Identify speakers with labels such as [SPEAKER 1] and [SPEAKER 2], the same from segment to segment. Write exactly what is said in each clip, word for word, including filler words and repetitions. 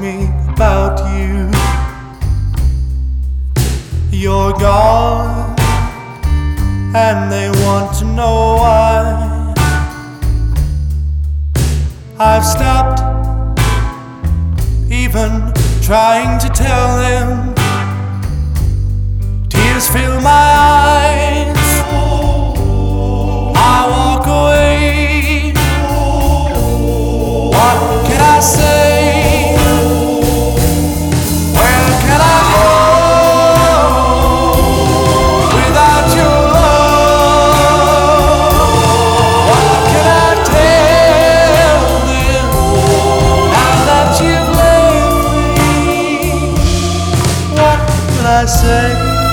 [SPEAKER 1] me about you. You're gone, and they want to know why. I've stopped even trying to tell them. Tears fill my eyes, I walk away. What can I say? Where can I go without your love? What can I tell them now that you've left me? What can I say?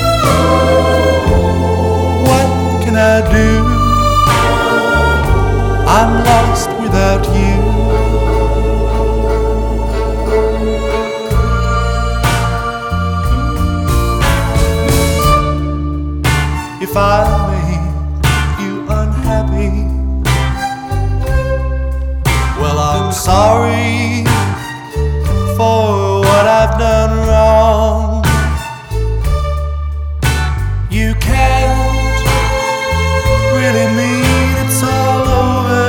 [SPEAKER 1] What can I do? I'm lost without you. If I made you unhappy, well, I'm sorry for what I've done wrong. You can't really mean it's all over.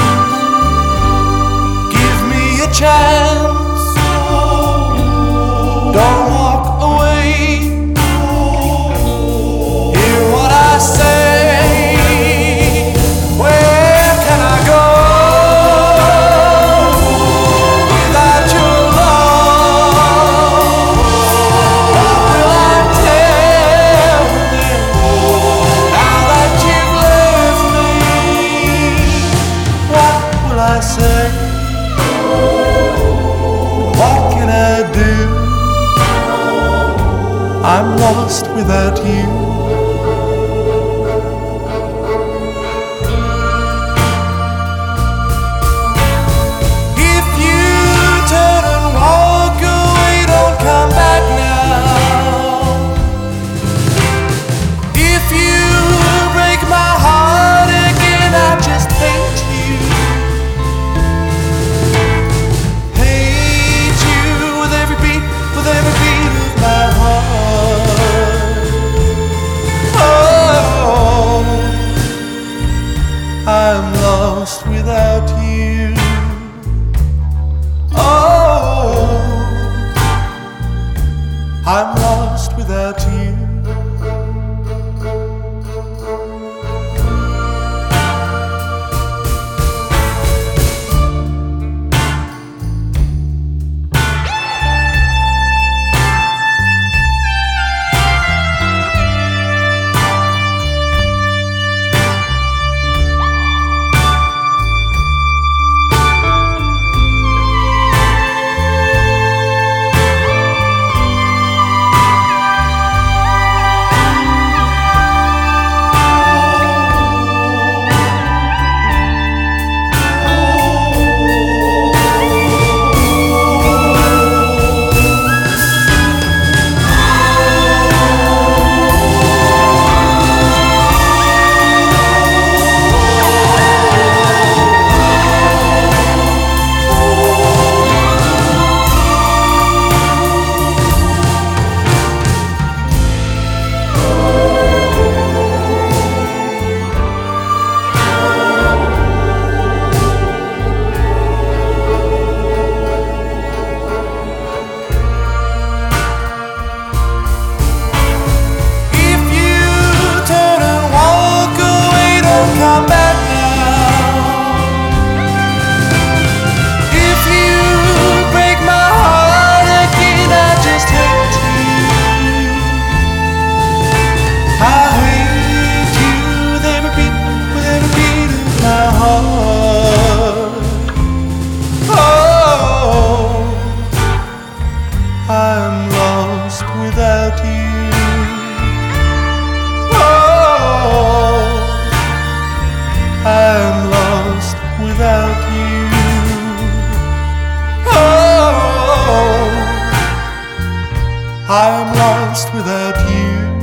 [SPEAKER 1] Give me a chance, don't walk away. Hear what I say. Where can I go without your love? What will I tell them now that you've left me? What will I say? What can I do? I'm lost without you. If you turn and walk away, don't come back now. If you break my heart again, I just hate you. Hate you with every beat, with every beat of my heart. Oh, I'm lost without you. Oh, I'm lost without you. I'm lost without you. Oh, I'm lost without you. Oh, I'm lost without you.